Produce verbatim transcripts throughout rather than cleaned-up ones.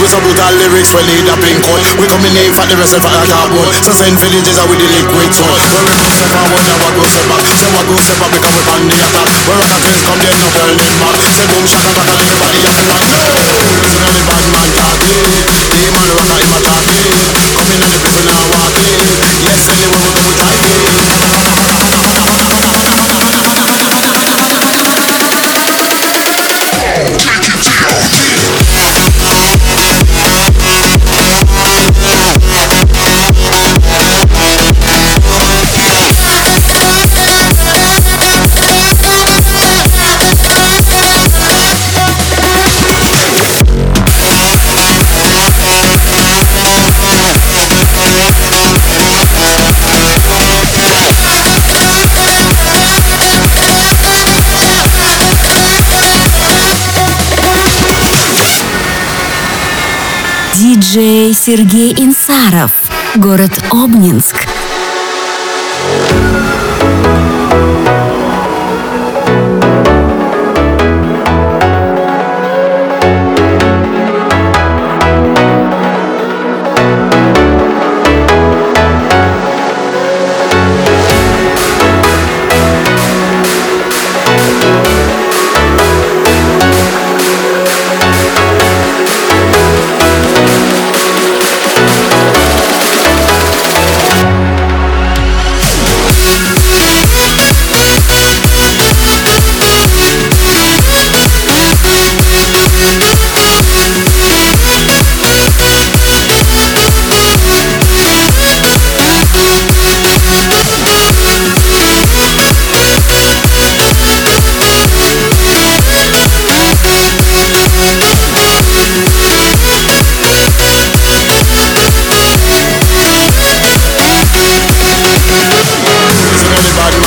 with some brutal lyrics, we need a pink coat. We coming in for the rest of the cardboard. So send villages with the liquid soul. When we go step forward, never go step back. So I go step back because we on the attack. Where rock kings come, there's no Berlin man. Say boom, shaka, back, and everybody have to rock. Listen to the bad man talking. The man rock, him attacking. Coming in the prison now walking. Yes, anyway we come, we talking. Диджей Сергей Инсаров, город Обнинск.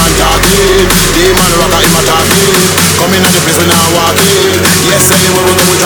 The man rock, him attacking. Coming in the prison now walking. Yes, anyway we come.